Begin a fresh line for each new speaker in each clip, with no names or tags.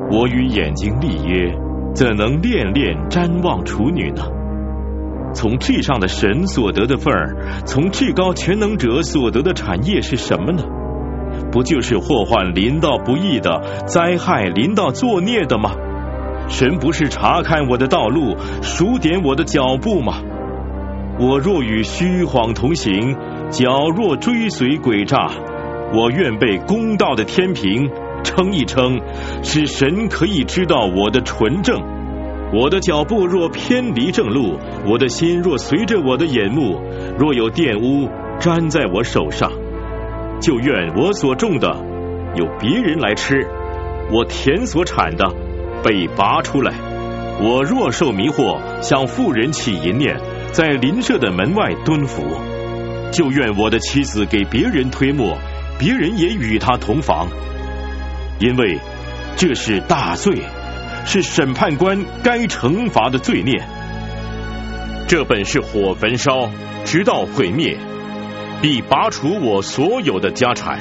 我与眼睛立约，怎能恋恋瞻望处女呢？从至上的神所得的份儿，从至高全能者所得的产业是什么呢？不就是祸患临到不义的，灾害临到作孽的吗？神不是查看我的道路，数点我的脚步吗？我若与虚谎同行，脚若追随诡诈，我愿被公道的天平称一称，使神可以知道我的纯正。我的脚步若偏离正路，我的心若随着我的眼目，若有玷污沾在我手上，就愿我所种的有别人来吃，我田所产的被拔出来。我若受迷惑，向妇人起淫念，在邻舍的门外蹲伏，就愿我的妻子给别人推磨，别人也与他同房，因为这是大罪，是审判官该惩罚的罪孽。这本是火焚烧，直到毁灭，必拔除我所有的家产。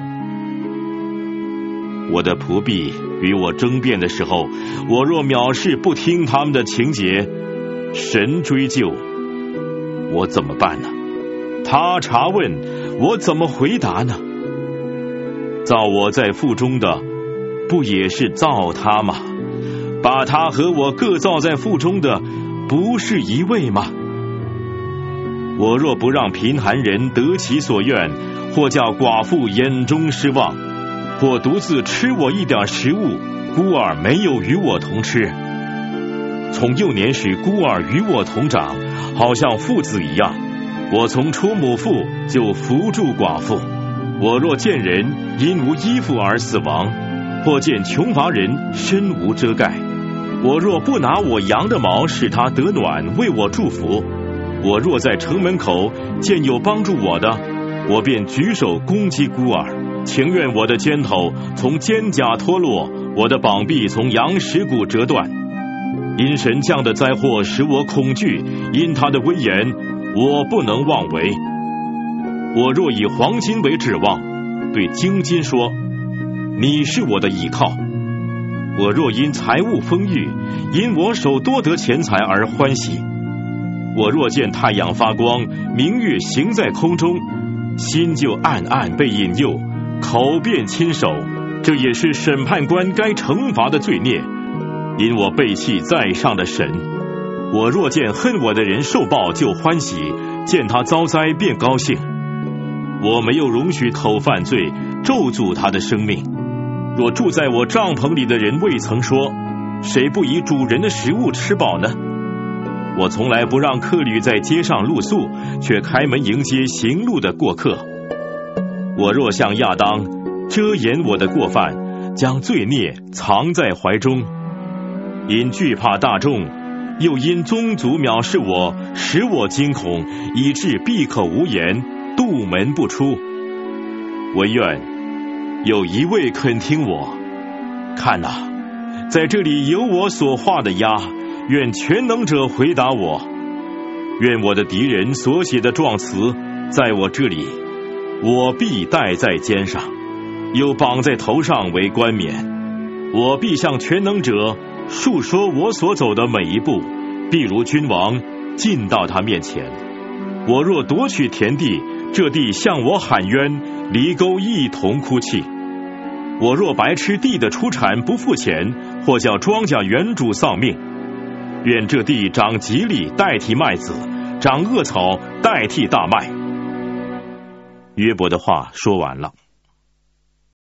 我的仆婢与我争辩的时候，我若藐视不听他们的情节，神追究，我怎么办呢？他查问，我怎么回答呢？造我在腹中的，不也是造他吗？把他和我各造在腹中的，不是一位吗？我若不让贫寒人得其所愿，或叫寡妇眼中失望，或独自吃我一点食物，孤儿没有与我同吃。从幼年时孤儿与我同长，好像父子一样。我从出母腹就扶助寡妇。我若见人因无衣服而死亡，或见穷乏人身无遮盖，我若不拿我羊的毛使他得暖，为我祝福，我若在城门口见有帮助我的，我便举手攻击孤儿，情愿我的肩头从肩胛脱落，我的膀臂从羊石骨折断。因神降的灾祸使我恐惧，因他的威严我不能妄为。我若以黄金为指望，对精金说，你是我的依靠。我若因财物丰裕，因我手多得钱财而欢喜。我若见太阳发光，明月行在空中，心就暗暗被引诱，口便亲手，这也是审判官该惩罚的罪孽，因我背弃在上的神。我若见恨我的人受报，就欢喜，见他遭灾便高兴。我没有容许口犯罪，咒诅他的生命。若住在我帐篷里的人未曾说，谁不以主人的食物吃饱呢？我从来不让客旅在街上露宿，却开门迎接行路的过客。我若像亚当，遮掩我的过犯，将罪孽藏在怀中，因惧怕大众，又因宗族藐视我，使我惊恐，以致闭口无言，杜门不出。唯愿有一位肯听我。看哪，在这里有我所画的押，愿全能者回答我。愿我的敌人所写的状词在我这里，我必戴在肩上，又绑在头上为冠冕。我必向全能者述说我所走的每一步，必如君王进到他面前。我若夺取田地，这地向我喊冤，犁沟一同哭泣。我若白吃地的出产不付钱，或叫庄稼园主丧命，愿这地长吉利代替麦子，长恶草代替大麦。约伯的话说完了。